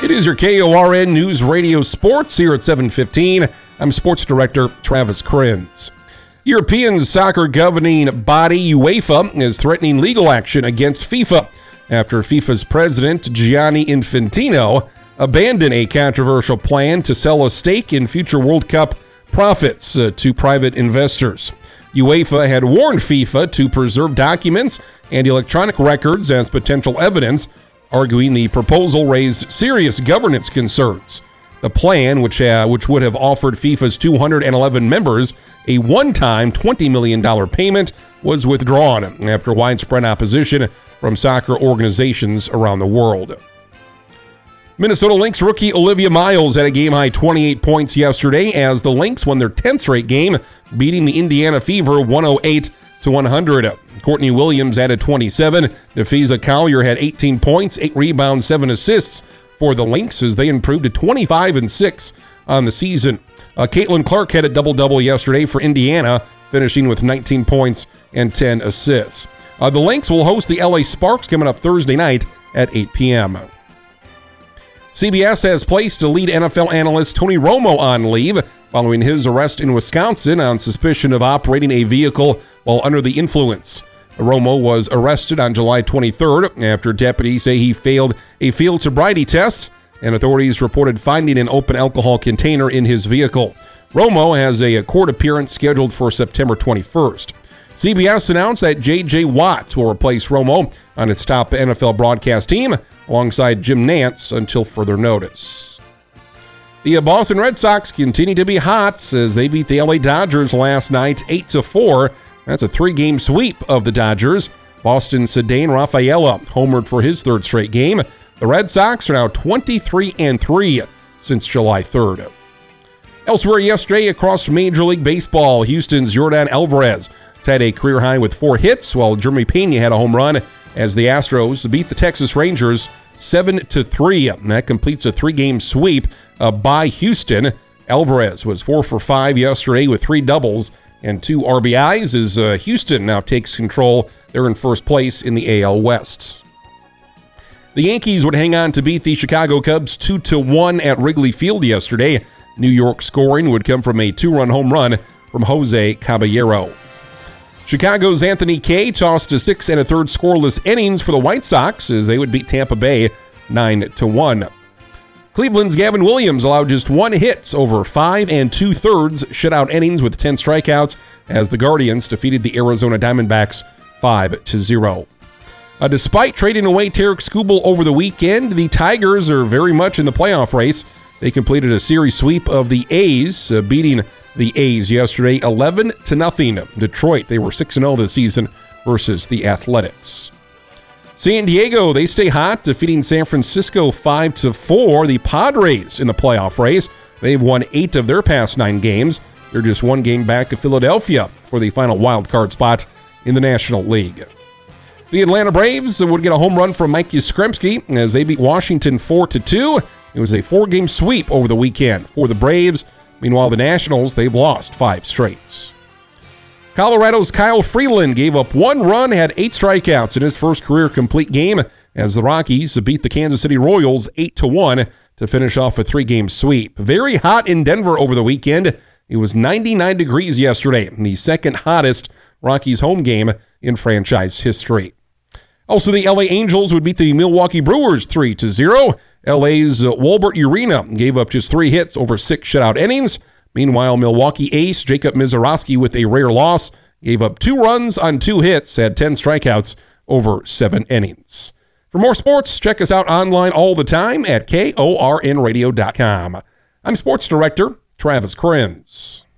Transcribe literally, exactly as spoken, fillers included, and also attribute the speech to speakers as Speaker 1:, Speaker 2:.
Speaker 1: It is your K O R N News Radio Sports here at seven fifteen. I'm Sports Director Travis Krenz. European soccer governing body UEFA is threatening legal action against FIFA after FIFA's president Gianni Infantino abandoned a controversial plan to sell a stake in future World Cup profits uh, to private investors. UEFA had warned FIFA to preserve documents and electronic records as potential evidence, arguing the proposal raised serious governance concerns. The plan, which uh, which would have offered FIFA's two hundred eleven members a one-time twenty million dollars payment, was withdrawn after widespread opposition from soccer organizations around the world. Minnesota Lynx rookie Olivia Miles had a game-high twenty-eight points yesterday as the Lynx won their tenth straight game, beating the Indiana Fever one oh eight to one hundred. Courtney Williams added twenty-seven. Nafisa Collier had eighteen points, eight rebounds, seven assists for the Lynx as they improved to twenty-five and six on the season. Uh, Caitlin Clark had a double-double yesterday for Indiana, finishing with nineteen points and ten assists. Uh, the Lynx will host the L A Sparks coming up Thursday night at eight p.m. C B S has placed lead N F L analyst Tony Romo on leave following his arrest in Wisconsin on suspicion of operating a vehicle while under the influence. Romo was arrested on July twenty-third after deputies say he failed a field sobriety test, and authorities reported finding an open alcohol container in his vehicle. Romo has a court appearance scheduled for September twenty-first. C B S announced that J J. Watt will replace Romo on its top N F L broadcast team alongside Jim Nantz until further notice. The Boston Red Sox continue to be hot as they beat the L A Dodgers last night eight to four. That's a three-game sweep of the Dodgers. Boston's Ceddanne Rafaela homered for his third straight game. The Red Sox are now twenty-three and three since July third. Elsewhere yesterday across Major League Baseball, Houston's Yordan Alvarez tied a career high with four hits, while Jeremy Pena had a home run as the Astros beat the Texas Rangers seven to three. And that completes a three-game sweep uh, by Houston. Alvarez was four for five yesterday with three doubles and two R B Is as uh, Houston now takes control. They're in first place in the A L West. The Yankees would hang on to beat the Chicago Cubs two to one at Wrigley Field yesterday. New York scoring would come from a two-run home run from Jose Caballero. Chicago's Anthony Kay tossed a six and a third scoreless innings for the White Sox as they would beat Tampa Bay nine to one. Cleveland's Gavin Williams allowed just one hit over five and two-thirds shutout innings with ten strikeouts as the Guardians defeated the Arizona Diamondbacks five to zero. Uh, despite trading away Tarek Skubal over the weekend, the Tigers are very much in the playoff race. They completed a series sweep of the A's, uh, beating the A's yesterday eleven to nothing. Detroit, they were six and oh this season versus the Athletics. San Diego, they stay hot, defeating San Francisco five to four. The Padres in the playoff race. They've won eight of their past nine games. They're just one game back of Philadelphia for the final wild card spot in the National League. The Atlanta Braves would get a home run from Mike Yastrzemski as they beat Washington four to two. It was a four-game sweep over the weekend for the Braves. Meanwhile, the Nationals, they've lost five straights. Colorado's Kyle Freeland gave up one run, had eight strikeouts in his first career complete game as the Rockies beat the Kansas City Royals eight to one to finish off a three-game sweep. Very hot in Denver over the weekend. It was ninety-nine degrees yesterday, the second hottest Rockies home game in franchise history. Also, the L A Angels would beat the Milwaukee Brewers three to zero. L A's Walbert Urena gave up just three hits over six shutout innings. Meanwhile, Milwaukee ace Jacob Mizorowski, with a rare loss, gave up two runs on two hits, had ten strikeouts over seven innings. For more sports, check us out online all the time at K O R N radio dot com. I'm Sports Director Travis Krenz.